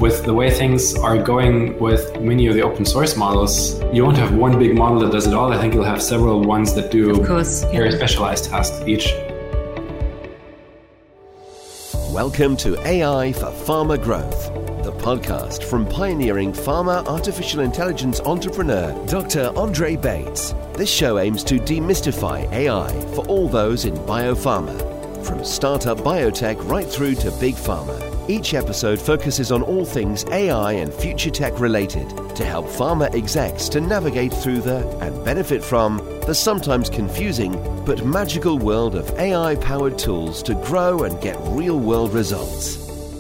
with the way things are going with many of the open source models, you won't have one big model that does it all. I think you'll have several ones that do very specialized tasks each. Welcome to AI for Pharma Growth, the podcast from pioneering pharma artificial intelligence entrepreneur, Dr. Andre Bates. This show aims to demystify AI for all those in biopharma, from startup biotech right through to big pharma. Each episode focuses on all things AI and future tech related to help pharma execs to navigate through and benefit from the sometimes confusing but magical world of AI-powered tools to grow and get real-world results.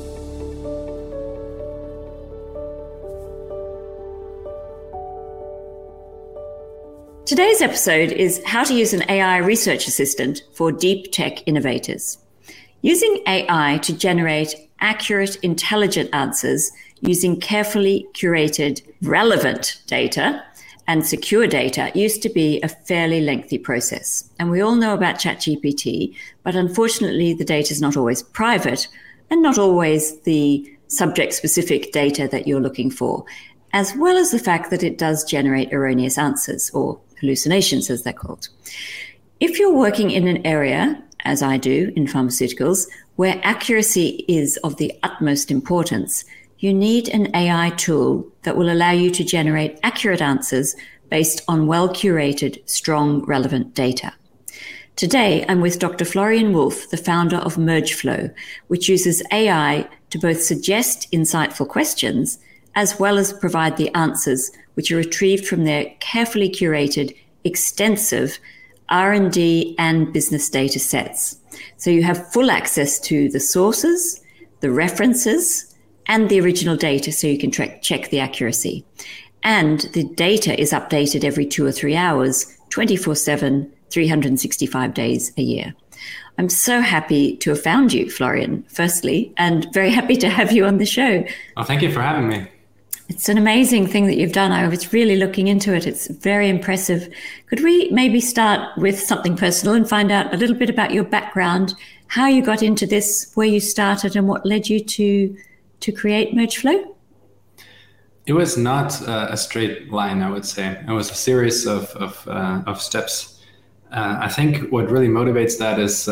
Today's episode is how to use an AI research assistant for deep tech innovators. Using AI to generate accurate, intelligent answers using carefully curated, relevant data and secure data used to be a fairly lengthy process. And we all know about ChatGPT, but unfortunately the data is not always private and not always the subject-specific data that you're looking for, as well as the fact that it does generate erroneous answers or hallucinations, as they're called. If you're working in an area, as I do in pharmaceuticals, where accuracy is of the utmost importance, you need an AI tool that will allow you to generate accurate answers based on well-curated, strong, relevant data. Today, I'm with Dr. Florian Wulff, the founder of MergeFlow, which uses AI to both suggest insightful questions as well as provide the answers which are retrieved from their carefully curated, extensive R&D and business data sets. So you have full access to the sources, the references, and the original data so you can check the accuracy. And the data is updated every 2 or 3 hours, 24/7, 365 days a year. I'm so happy to have found you, Florian, firstly, and very happy to have you on the show. Well, thank you for having me. It's an amazing thing that you've done. I was really looking into it. It's very impressive. Could we maybe start with something personal and find out a little bit about your background, how you got into this, where you started, and what led you to create MergeFlow? It was not a straight line, I would say. It was a series of steps. I think what really motivates that is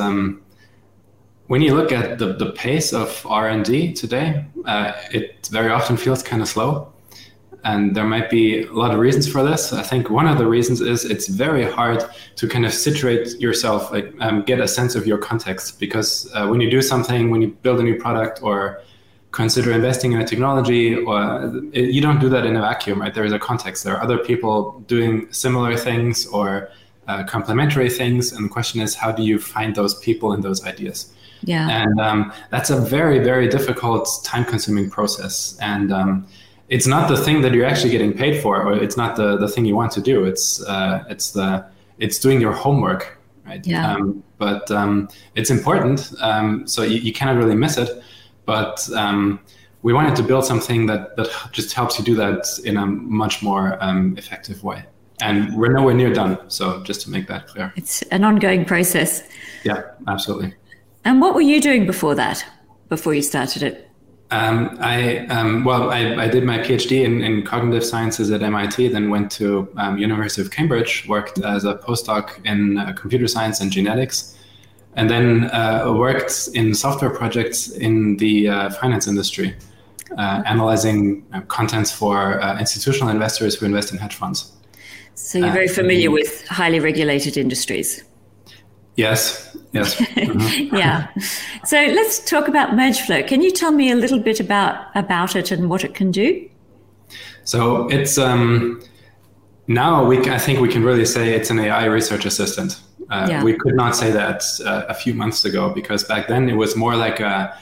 when you look at the pace of R&D today, it very often feels kind of slow. And there might be a lot of reasons for this. I think one of the reasons is it's very hard to kind of situate yourself, get a sense of your context. Because when you do something, when you build a new product or consider investing in a technology, you don't do that in a vacuum, right? There is a context. There are other people doing similar things or complementary things. And the question is, how do you find those people and those ideas? Yeah. And that's a very, very difficult, time-consuming process. And it's not the thing that you're actually getting paid for, or it's not the thing you want to do. It's doing your homework, right? Yeah. But it's important, so you cannot really miss it. But we wanted to build something that just helps you do that in a much more effective way. And we're nowhere near done. So just to make that clear. It's an ongoing process. Yeah, absolutely. And what were you doing before you started it? I did my PhD in cognitive sciences at MIT, then went to University of Cambridge, worked as a postdoc in computer science and genetics, and then worked in software projects in the finance industry, analyzing contents for institutional investors who invest in hedge funds. So you're very familiar with highly regulated industries. Yes. Mm-hmm. Yeah. So let's talk about MergeFlow. Can you tell me a little bit about it and what it can do? So it's now I think we can really say it's an AI research assistant. We could not say that a few months ago, because back then it was more like a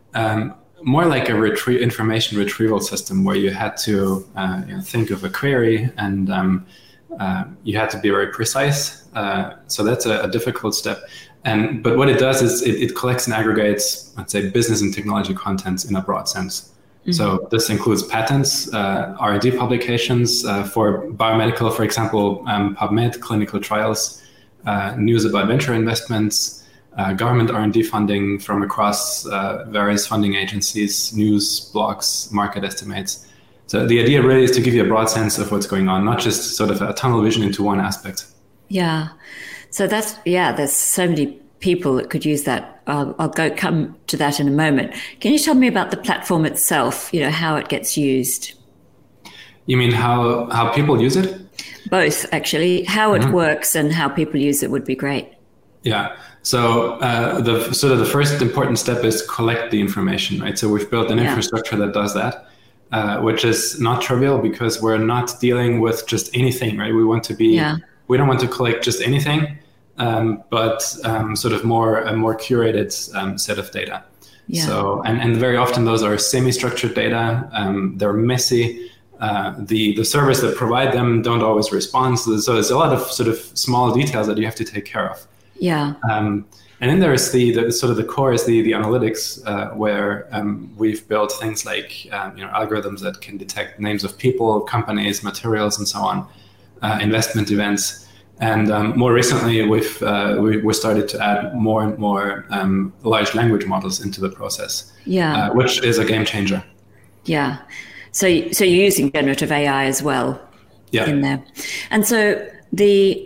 information retrieval system where you had to think of a query and you had to be very precise. So that's a difficult step. But what it does is it collects and aggregates, let's say, business and technology contents in a broad sense. Mm-hmm. So this includes patents, R&D publications for biomedical, for example, PubMed, clinical trials, news about venture investments, government R&D funding from across various funding agencies, news, blogs, market estimates. So the idea really is to give you a broad sense of what's going on, not just sort of a tunnel vision into one aspect. Yeah. So there's so many people that could use that. I'll come to that in a moment. Can you tell me about the platform itself, how it gets used? You mean how people use it? Both, actually. How it works and how people use it would be great. Yeah. So the first important step is collect the information, right? So we've built an infrastructure that does that, which is not trivial because we're not dealing with just anything, right? We don't want to collect just anything, but sort of a more curated set of data. Yeah. So and very often those are semi-structured data. They're messy. The servers that provide them don't always respond. So there's a lot of sort of small details that you have to take care of. Yeah. And then there's the sort of the core is the analytics, where we've built things like algorithms that can detect names of people, companies, materials, and so on, investment events. And more recently, we started to add more and more large language models into the process. Yeah. Which is a game changer. Yeah. So you're using generative AI as well. Yeah. In there, and so the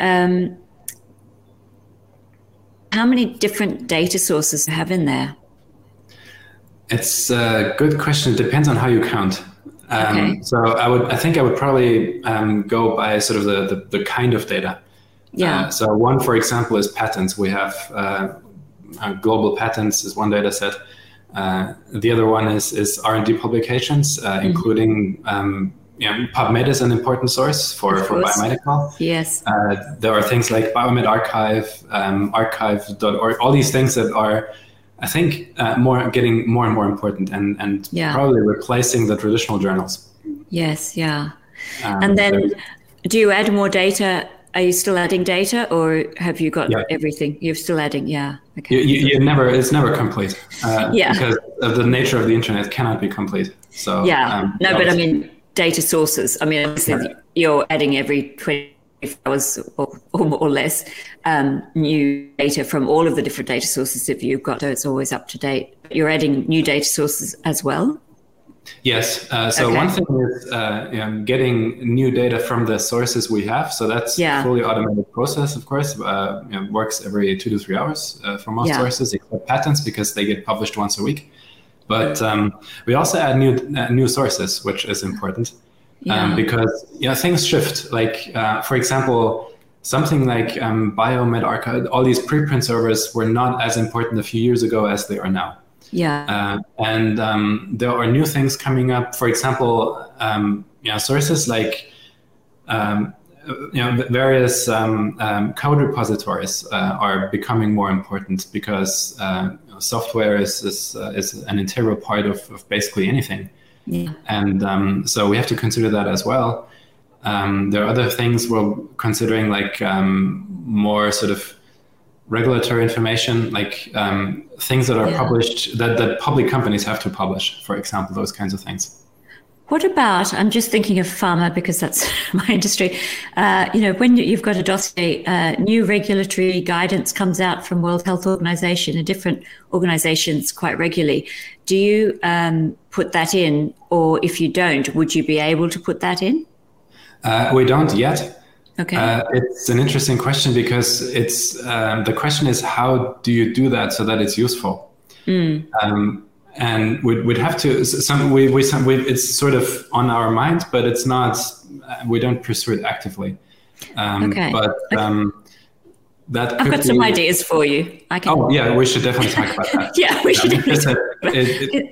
how many different data sources do you have in there? It's a good question. It depends on how you count. Okay. So I think I would probably go by sort of the kind of data. Yeah. So one, for example, is patents. We have global patents is one data set. The other one is R&D publications, including PubMed is an important source for biomedical. Yes. There are things like Biomed Archive, archive.org, all these things that are, I think, getting more and more important and probably replacing the traditional journals. Yes, yeah. And then do you add more data? Are you still adding data, or have you got everything? You're still adding, okay. It's never complete. Because of the nature of the internet, it cannot be complete. So but I mean data sources. I mean, obviously you're adding every 20 hours or less new data from all of the different data sources that you've got, so it's always up to date. You're adding new data sources as well? Yes. One thing is getting new data from the sources we have. So that's a fully automated process, of course. Works every 2 to 3 hours for most sources, except patents, because they get published once a week. But we also add new sources, which is important because things shift. Like, for example, something like Biomed Archive, all these preprint servers were not as important a few years ago as they are now. Yeah. And there are new things coming up. For example, sources like various code repositories are becoming more important because software is an integral part of basically anything. Yeah. And so we have to consider that as well. There are other things we're considering, like more sort of regulatory information, like things that are published, that public companies have to publish, for example, those kinds of things. What about, I'm just thinking of pharma because that's my industry, when you've got a dossier, new regulatory guidance comes out from World Health Organization and different organizations quite regularly. Do you put that in, or if you don't, would you be able to put that in? We don't yet. Okay. It's an interesting question because it's the question is, how do you do that so that it's useful? And we'd have to it's sort of on our mind, but it's not. We don't pursue it actively. Okay. But that I've got some ideas for you. Oh yeah, we should definitely talk about that. Yeah, we should. Definitely.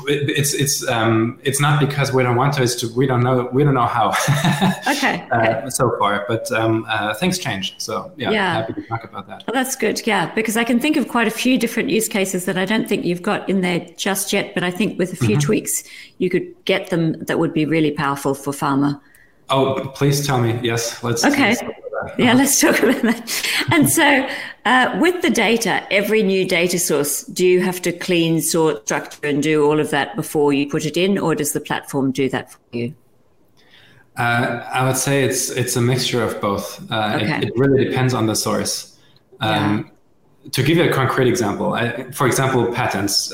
It's not because we don't want to. It's we don't know how. Okay. So far, but things change. So happy to talk about that. Well, that's good. Yeah, because I can think of quite a few different use cases that I don't think you've got in there just yet, but I think with a few tweaks, you could get them that would be really powerful for pharma. Oh, please tell me. Yes, let's. Okay. Let's talk about that. And so with the data, every new data source, do you have to clean, sort, structure, and do all of that before you put it in, or does the platform do that for you? I would say it's a mixture of both. It really depends on the source. to give you a concrete example, for example, patents.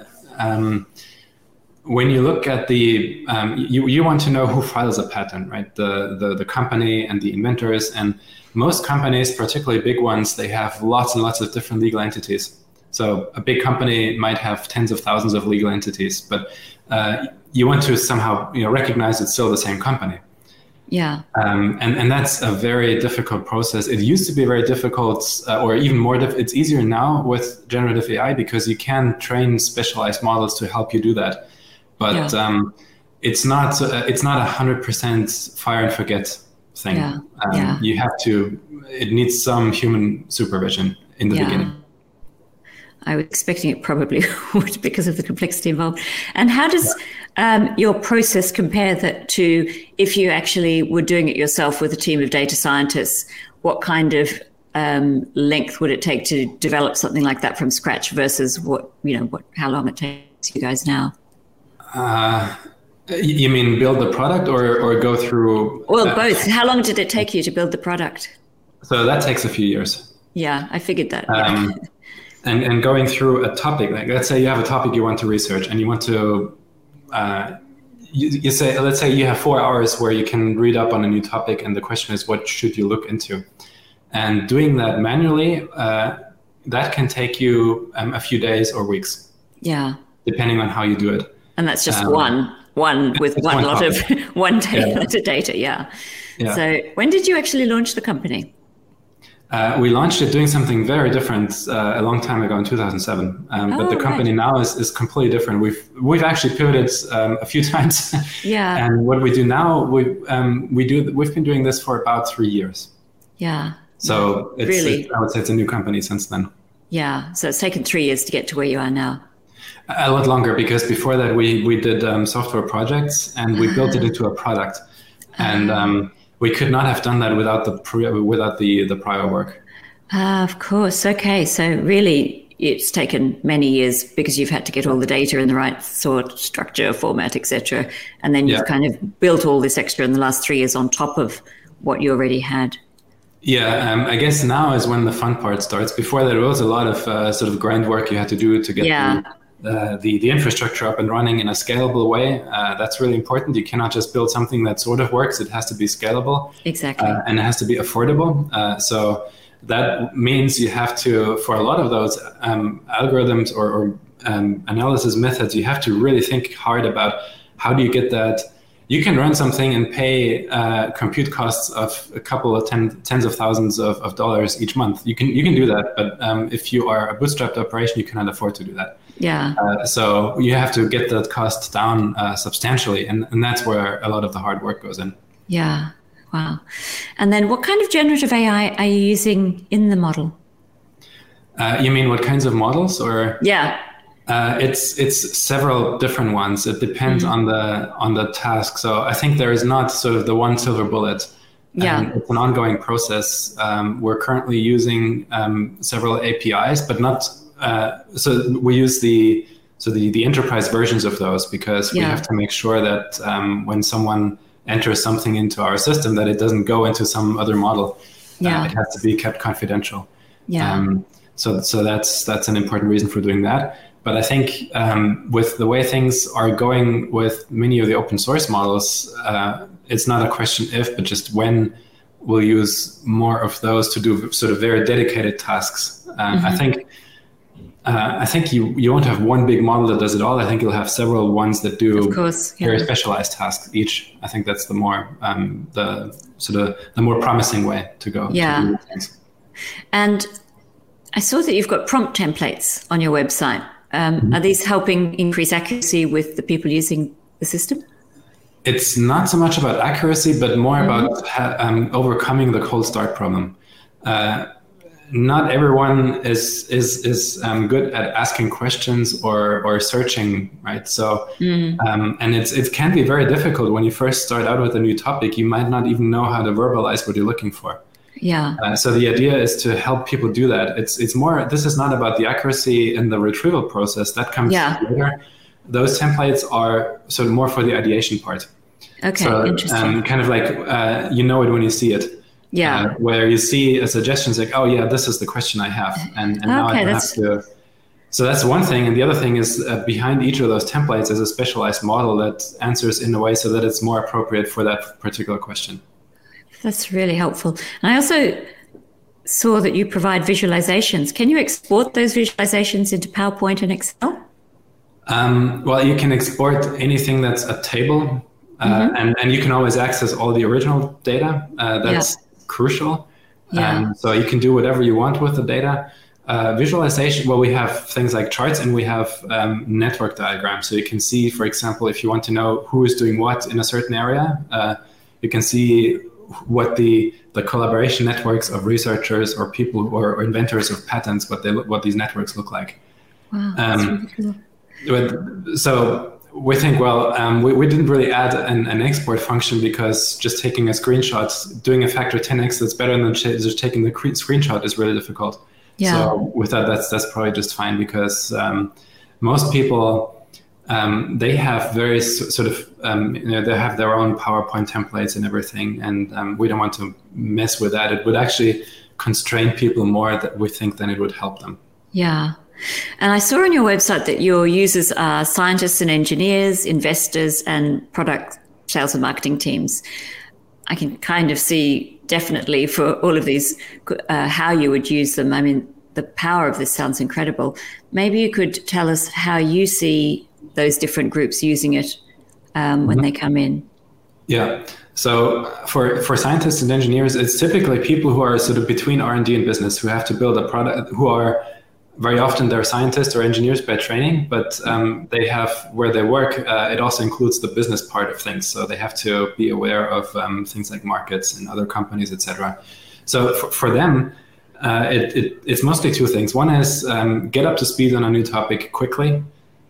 When you look at the, you want to know who files a patent, right? The company and the inventors. And most companies, particularly big ones, they have lots and lots of different legal entities. So a big company might have tens of thousands of legal entities, but you want to somehow recognize it's still the same company. Yeah. And that's a very difficult process. It used to be very difficult, or even more it's easier now with generative AI because you can train specialized models to help you do that. But it's not 100% fire and forget thing. You have to. It needs some human supervision in the beginning. I was expecting it probably would because of the complexity involved. And how does your process compare that to if you actually were doing it yourself with a team of data scientists? What kind of length would it take to develop something like that from scratch versus how long it takes you guys now? You mean build the product or go through? Well, both. How long did it take you to build the product? So that takes a few years. Yeah, I figured that. And going through a topic, like let's say you have a topic you want to research and you want to, let's say you have 4 hours where you can read up on a new topic and the question is, what should you look into? And doing that manually, that can take you a few days or weeks. Yeah. Depending on how you do it. And that's just one with one lot of one data. Yeah. So when did you actually launch the company? We launched it doing something very different a long time ago in 2007. But the company now is completely different. We've actually pivoted a few times. Yeah. And what we do now, we've been doing this for about 3 years. Yeah. So I would say it's a new company since then. Yeah. So it's taken 3 years to get to where you are now. A lot longer, because before that we did software projects and we built it into a product, and we could not have done that without the prior work. Of course. Okay. So really, it's taken many years because you've had to get all the data in the right sort, structure, format, etc., and then you've kind of built all this extra in the last 3 years on top of what you already had. Yeah, I guess now is when the fun part starts. Before that, there was a lot of sort of grind work you had to do to get the infrastructure up and running in a scalable way. That's really important. You cannot just build something that sort of works. It has to be scalable. Exactly. And it has to be affordable. So that means you have to, for a lot of those algorithms or analysis methods, you have to really think hard about how do you get that. You can run something and pay compute costs of a couple of tens of thousands of dollars each month. You can do that, but if you are a bootstrapped operation, you cannot afford to do that. Yeah. So you have to get that cost down substantially, and that's where a lot of the hard work goes in. Yeah. Wow. And then what kind of generative AI are you using in the model? You mean what kinds of models, or? Yeah. It's several different ones. It depends on the task. So I think there is not sort of the one silver bullet. Yeah. It's an ongoing process. We're currently using several APIs, but not. So we use the enterprise versions of those because we have to make sure that when someone enters something into our system, that it doesn't go into some other model. It has to be kept confidential. Yeah. So that's an important reason for doing that. But I think with the way things are going with many of the open source models, it's not a question if, but just when we'll use more of those to do sort of very dedicated tasks. I think you won't have one big model that does it all. I think you'll have several ones that do very specialized tasks each. I think that's the more the more promising way to go. Yeah. To do things. And I saw that you've got prompt templates on your website. Are these helping increase accuracy with the people using the system? It's not so much about accuracy, but more about overcoming the cold start problem. Not everyone is good at asking questions or searching, right? So, and it can be very difficult when you first start out with a new topic. You might not even know how to verbalize what you're looking for. Yeah. So the idea is to help people do that. It's more. This is not about the accuracy in the retrieval process. That comes later. Those templates are sort of more for the ideation part. Okay. So, interesting. kind of like you know it when you see it. where you see a suggestion like, oh yeah, this is the question I have, and now I have to. So that's one thing, and the other thing is behind each of those templates is a specialized model that answers in a way so that it's more appropriate for that particular question. That's really helpful. And I also saw that you provide visualizations. Can you export those visualizations into PowerPoint and Excel? Well, you can export anything that's a table, and you can always access all the original data. That's crucial. So you can do whatever you want with the data. Visualization, well, we have things like charts, and we have network diagrams. So you can see, for example, if you want to know who is doing what in a certain area, you can see what the collaboration networks of researchers or people or inventors of patents, what these networks look like. Wow, that's really cool. So we think, well, we didn't really add an export function because just taking a screenshot, doing a factor 10x that's better than just taking the screenshot is really difficult. Yeah. So with that's probably just fine, because most people, they have very sort of, they have their own PowerPoint templates and everything, and we don't want to mess with that. It would actually constrain people more, that we think, than it would help them. Yeah. And I saw on your website that your users are scientists and engineers, investors, and product sales and marketing teams. I can kind of see definitely for all of these how you would use them. I mean, the power of this sounds incredible. Maybe you could tell us how you see those different groups using it when they come in. Yeah. So for scientists and engineers, it's typically people who are sort of between R&D and business, who have to build a product, who are very often they're scientists or engineers by training, but they have, where they work, it also includes the business part of things. So they have to be aware of things like markets and other companies, etc. So for them, it's mostly two things. One is get up to speed on a new topic quickly,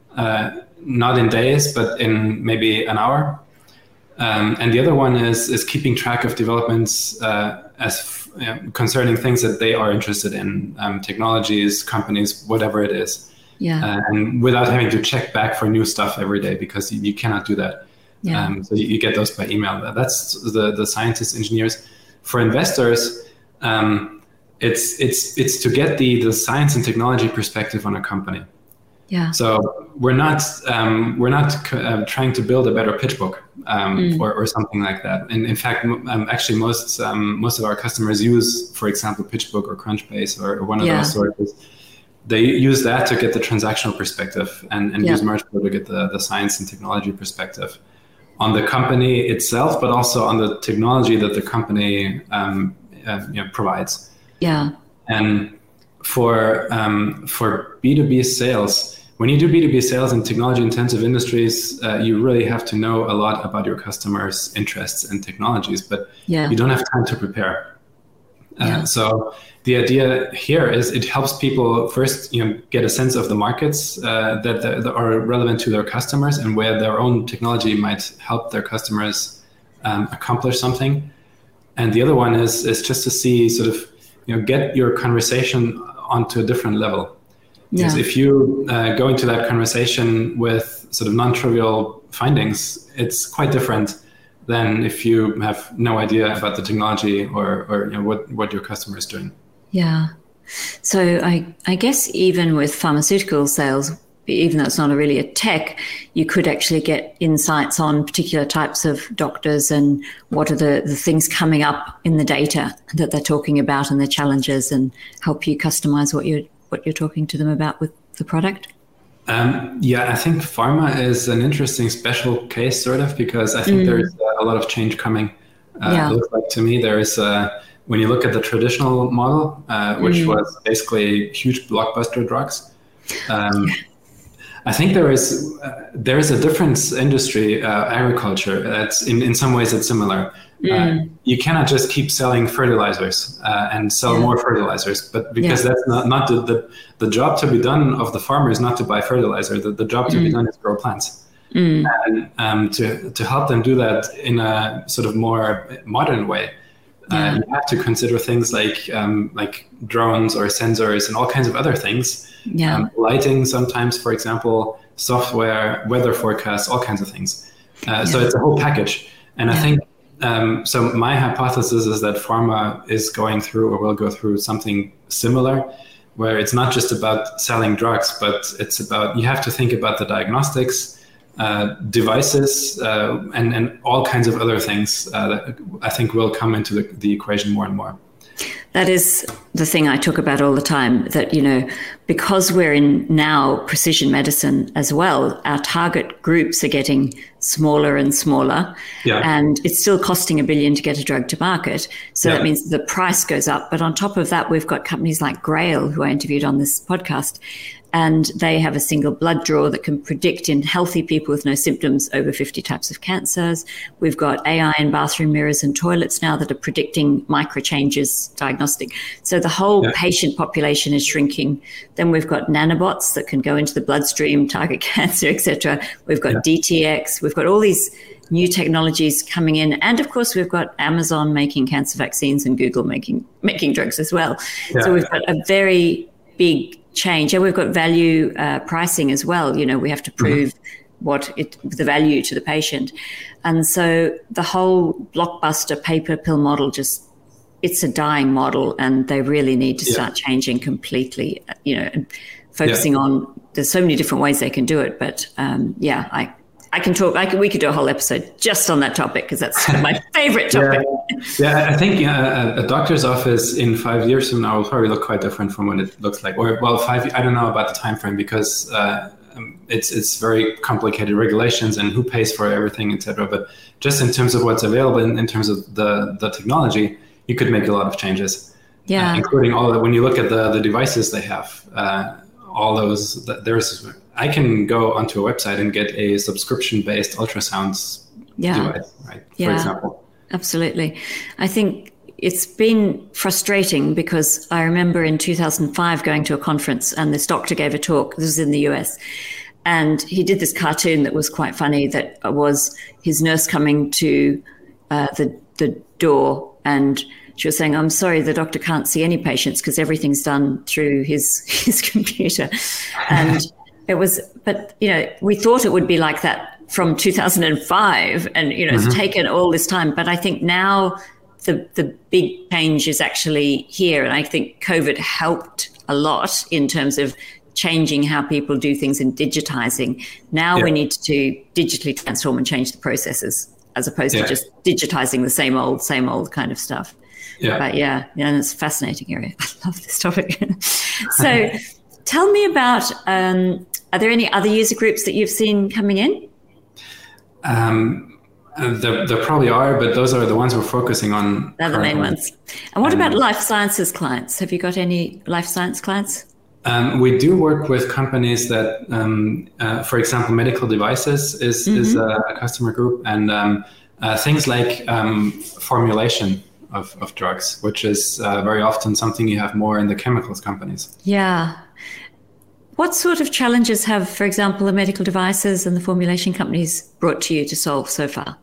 not in days, but in maybe an hour. And the other one is keeping track of developments concerning things that they are interested in, technologies, companies, whatever it is. Yeah. And without having to check back for new stuff every day, because you cannot do that. Yeah. So you get those by email. That's the scientists, engineers. For investors, it's to get the science and technology perspective on a company. Yeah. So we're not trying to build a better pitch book or something like that. And in fact, actually, most of our customers use, for example, PitchBook or Crunchbase or one of those sources. They use that to get the transactional perspective, and use Mergeflow to get the science and technology perspective on the company itself, but also on the technology that the company provides. Yeah. And for B2B sales, when you do B2B sales in technology-intensive industries, you really have to know a lot about your customers' interests and technologies, but you don't have time to prepare. So the idea here is it helps people first, get a sense of the markets that are relevant to their customers and where their own technology might help their customers accomplish something. And the other one is just to see sort of, get your conversation onto a different level. Because if you go into that conversation with sort of non-trivial findings, it's quite different than if you have no idea about the technology or what your customer is doing. Yeah. So I guess even with pharmaceutical sales, even though it's not really a tech, you could actually get insights on particular types of doctors and what are the things coming up in the data that they're talking about and the challenges, and help you customize what you're talking to them about with the product? I think pharma is an interesting special case, sort of, because I think there's a lot of change coming. It looks like to me there is, when you look at the traditional model, which was basically huge blockbuster drugs, I think there is a different industry, agriculture. That's in some ways it's similar. You cannot just keep selling fertilizers and sell more fertilizers, but because that's not the job to be done of the farmer is not to buy fertilizer. The job to be done is grow plants. And to help them do that in a sort of more modern way, you have to consider things like drones or sensors and all kinds of other things. Lighting sometimes, for example, software, weather forecasts, all kinds of things. So it's a whole package. And I think So my hypothesis is that pharma is going through or will go through something similar, where it's not just about selling drugs, but it's about, you have to think about the diagnostics, devices, and all kinds of other things that I think will come into the equation more and more. That is the thing I talk about all the time, that, because we're in now precision medicine as well, our target groups are getting smaller and smaller, and it's still costing $1 billion to get a drug to market. So that means the price goes up. But on top of that, we've got companies like Grail, who I interviewed on this podcast, and they have a single blood draw that can predict in healthy people with no symptoms over 50 types of cancers. We've got AI in bathroom mirrors and toilets now that are predicting micro changes diagnostic. So the whole patient population is shrinking. Then we've got nanobots that can go into the bloodstream, target cancer, etc. We've got DTX. We've got all these new technologies coming in. And of course, we've got Amazon making cancer vaccines and Google making drugs as well. So we've got a very big change. And we've got value pricing as well. We have to prove the value to the patient. And so the whole blockbuster paper pill model, it's a dying model, and they really need to start changing completely, and focusing on, there's so many different ways they can do it. But I can talk, we could do a whole episode just on that topic, because that's my favorite topic. I think a doctor's office in 5 years from now will probably look quite different from what it looks like. Or, well, I don't know about the time frame, because it's very complicated regulations and who pays for everything, etc. But just in terms of what's available, in terms of the technology, you could make a lot of changes. Including all that. When you look at the devices they have, all those, I can go onto a website and get a subscription-based ultrasound device, right? For example. Absolutely. I think it's been frustrating, because I remember in 2005 going to a conference, and this doctor gave a talk. This was in the US. And he did this cartoon that was quite funny, that was his nurse coming to the door, and she was saying, "I'm sorry, the doctor can't see any patients because everything's done through his computer." And it was, but, we thought it would be like that from 2005, and, it's taken all this time. But I think now the big change is actually here. And I think COVID helped a lot in terms of changing how people do things and digitizing. Now we need to digitally transform and change the processes, as opposed to just digitizing the same old kind of stuff. But it's a fascinating area. I love this topic. So tell me about, are there any other user groups that you've seen coming in? There probably are, but those are the ones we're focusing on. They're the main ones. And what about life sciences clients? Have you got any life science clients? We do work with companies that, for example, medical devices is a customer group, and things like formulation of drugs, which is very often something you have more in the chemicals companies. Yeah. What sort of challenges have, for example, the medical devices and the formulation companies brought to you to solve so far?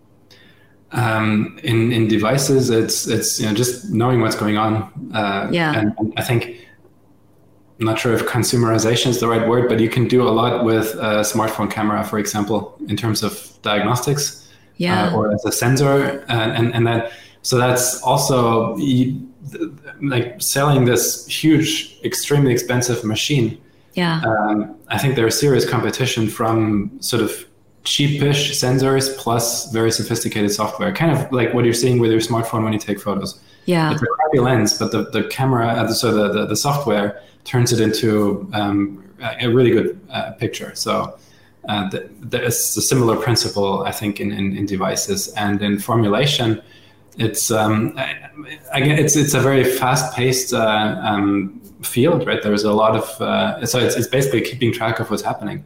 In devices, it's just knowing what's going on. And I think, I'm not sure if consumerization is the right word, but you can do a lot with a smartphone camera, for example, in terms of diagnostics, or as a sensor, and that. So that's also like selling this huge, extremely expensive machine. I think there's serious competition from sort of cheapish sensors plus very sophisticated software, kind of like what you're seeing with your smartphone when you take photos. It's a crappy lens, but the camera, so the software turns it into a really good picture. So there's a similar principle, I think, in devices. And in formulation, it's again, it's a very fast-paced field, right? There's a lot of so it's basically keeping track of what's happening.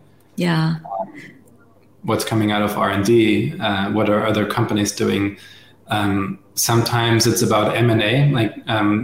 What's coming out of R&D, what are other companies doing? Sometimes it's about M&A, like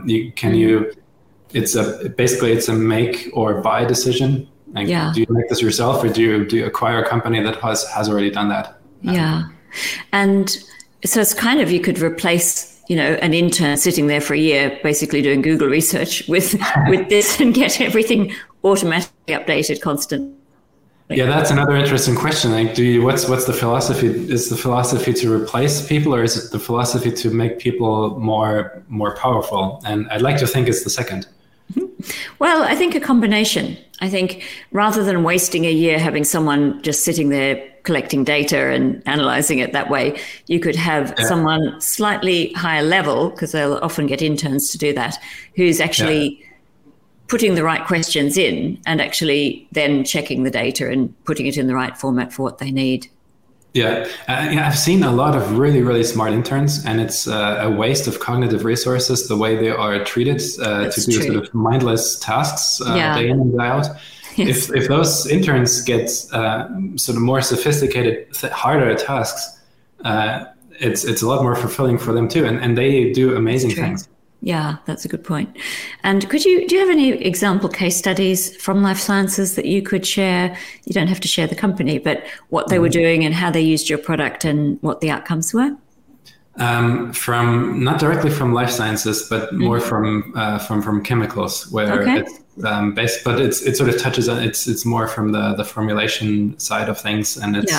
it's a make or buy decision. Like, do you make this yourself, or do you acquire a company that has already done that? And so it's kind of, you could replace, an intern sitting there for a year, basically doing Google research with this, and get everything automatically updated constantly. Yeah, that's another interesting question. Like, what's the philosophy? Is the philosophy to replace people, or is it the philosophy to make people more powerful? And I'd like to think it's the second. Well, I think a combination. I think rather than wasting a year having someone just sitting there collecting data and analyzing it that way, you could have someone slightly higher level, because they'll often get interns to do that, who's actually putting the right questions in and actually then checking the data and putting it in the right format for what they need. Yeah, I've seen a lot of really, really smart interns, and it's a waste of cognitive resources the way they are treated to do sort of mindless tasks day in and day out. Yes. If those interns get sort of more sophisticated, harder tasks, it's a lot more fulfilling for them too, and they do amazing things. Yeah, that's a good point. And do you have any example case studies from life sciences that you could share? You don't have to share the company, but what they were doing and how they used your product and what the outcomes were? From not directly from life sciences, but more from chemicals, where it's based, but it sort of touches on it's more from the formulation side of things, and it's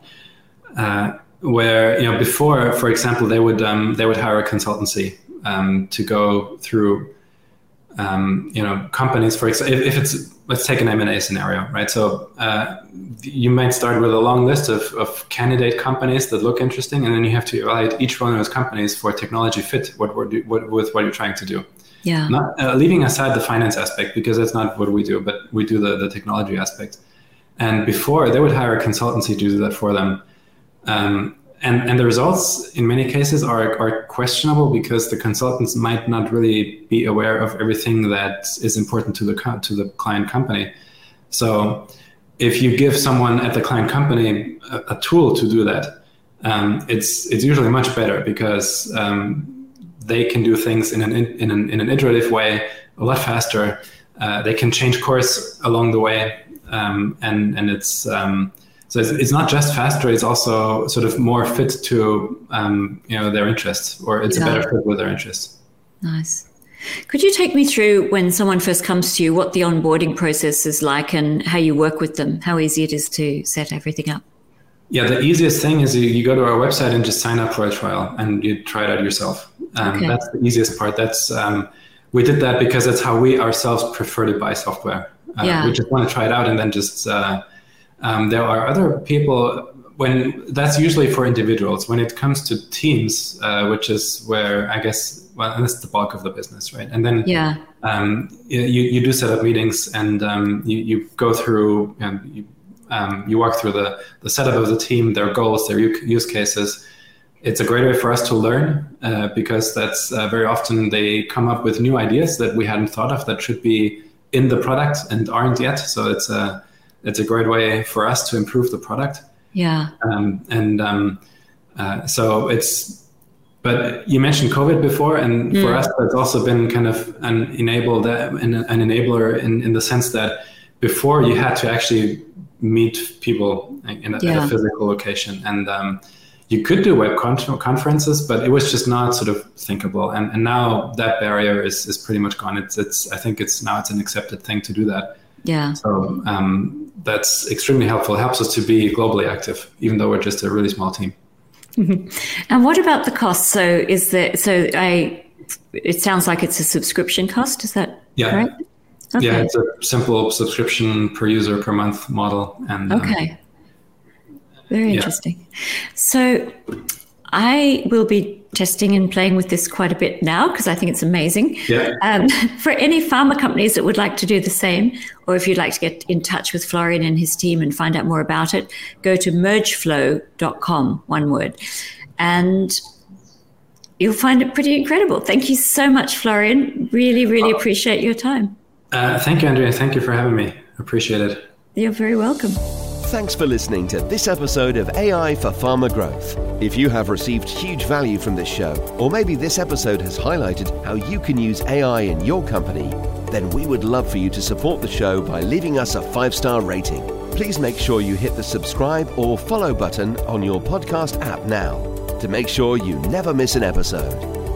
where before, for example, they would hire a consultancy to go through, companies. For example, if it's, let's take an M&A scenario, right? So you might start with a long list of candidate companies that look interesting, and then you have to evaluate each one of those companies for technology fit with what you're trying to do. Yeah. Not leaving aside the finance aspect, because that's not what we do, but we do the technology aspect. And before, they would hire a consultancy to do that for them. And the results in many cases are questionable, because the consultants might not really be aware of everything that is important to the client company. So if you give someone at the client company a tool to do that, it's usually much better, because they can do things in an iterative way, a lot faster. They can change course along the way, and it's. So it's not just faster; it's also sort of more fit to their interests, or it's a better fit with their interests. Nice. Could you take me through, when someone first comes to you, what the onboarding process is like and how you work with them, how easy it is to set everything up? Yeah, the easiest thing is you go to our website and just sign up for a trial, and you try it out yourself. That's the easiest part. That's we did that because that's how we ourselves prefer to buy software. We just want to try it out, and then just. There are other people, that's usually for individuals. When it comes to teams, which is where I guess, that's the bulk of the business, right? And then you do set up meetings, and you go through, and you walk through the setup of the team, their goals, their use cases. It's a great way for us to learn, because that's very often they come up with new ideas that we hadn't thought of that should be in the product and aren't yet. So it's a great way for us to improve the product. Yeah. So but you mentioned COVID before, and for us, that's also been kind of an enabler in the sense that before you had to actually meet people at a physical location, and you could do web conferences, but it was just not sort of thinkable. And now that barrier is pretty much gone. I think it's an accepted thing to do that. Yeah. So that's extremely helpful. It helps us to be globally active, even though we're just a really small team. And what about the cost? So it sounds like it's a subscription cost. Is that correct? Okay. Yeah, it's a simple subscription per user per month model. And very interesting. So I will be testing and playing with this quite a bit now, because I think it's amazing. Yeah. For any pharma companies that would like to do the same, or if you'd like to get in touch with Florian and his team and find out more about it, go to mergeflow.com, one word, and you'll find it pretty incredible. Thank you so much, Florian. Really, really appreciate your time. Thank you, Andrea. Thank you for having me. Appreciate it. You're very welcome. Thanks for listening to this episode of AI for Pharma Growth. If you have received huge value from this show, or maybe this episode has highlighted how you can use AI in your company, then we would love for you to support the show by leaving us a 5-star rating. Please make sure you hit the subscribe or follow button on your podcast app now to make sure you never miss an episode.